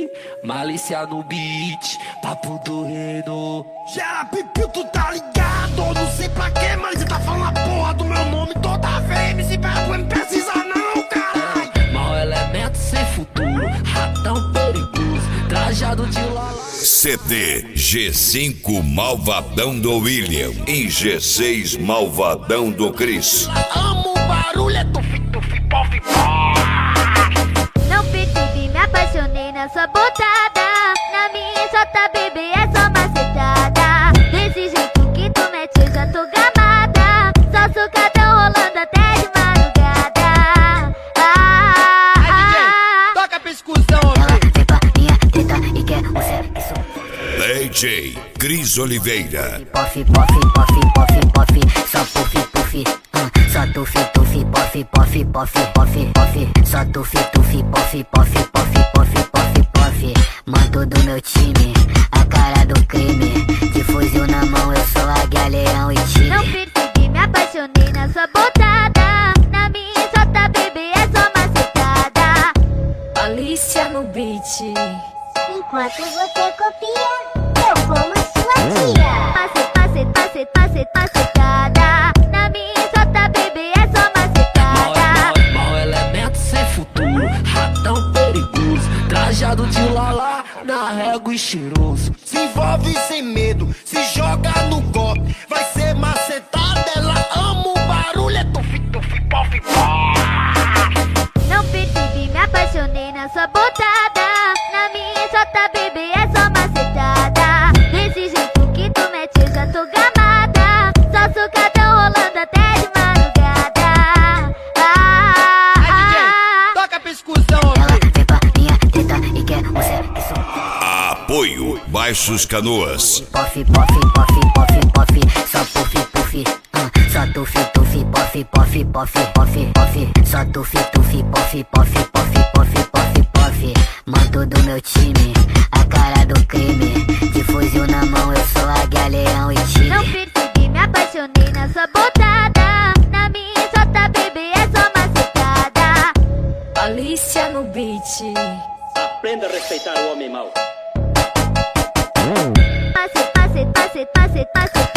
Malícia no beat, papo do reino. Gera pipiu, tu tá ligado? Não sei pra quê, mas você tá falando a porra do meu nome toda vez. MC Vergonha não precisa não, caralho. Mau elemento sem futuro, ratão perigoso, trajado de lala. CD G5 Malvadão do William e G6 Malvadão do Chris. Amo o barulho, é tufi, tufi, pofi, Não percebi, me apaixonei na sua botada. Na minha xota, bebê, é só macetada. Desse jeito que tu mete, eu já tô gamada. Só sucadão rolando até de madrugada. toca pra excursão, ela vem pra minha teta e quer um sexo. DJ Cris Oliveira. Pof, pof, pof, pof, pof, só puff, puff. Só tufi, tufi, pof, pof, pof, pof, pof. Só tufi, tufi, pof, pof, pof, pof, pof, pof. Manto do meu time, a cara do crime. De fuzil na mão, eu sou águia, leão e tigre. Não percebi, me apaixonei na sua botada. Na minha xota, bebê, é só macetada. Malícia no beat. Enquanto você copia, eu como sua tia. Macetada. Na minha xota, bebê, é só macetada. Mau elemento sem futuro, ratão perigoso, trajado de lala, na régua e cheiroso. Se envolve sem medo, se joga no golpe. Vai ser macetada, ela ama o barulho, é tufi, tufi, pofi, Não percebi, me apaixonei na sua botada. Na minha xota, bebê, é só macetada. Desse jeito que tu mete, eu já tô gamada. Só sucadão rolando até de madrugada. toca pra excursão, ela vem pra minha teta e quer um sexo. Apoio Baixos Canoas. Pof, pof, pof, pof, pof, só puff, puff. Só tufi, tufi, pof, pof, pof, pof, pof. Só tufi, tufi, pof, pof, pof, pof, pof, pof. Manto do meu time, a cara do crime. De fuzil na mão, eu sou águia, leão e tigre. Não percebi, me apaixonei na sua botada. Na minha xota, bebê, é só macetada. Malícia no beat. Aprenda a respeitar o homem mau. Macetada.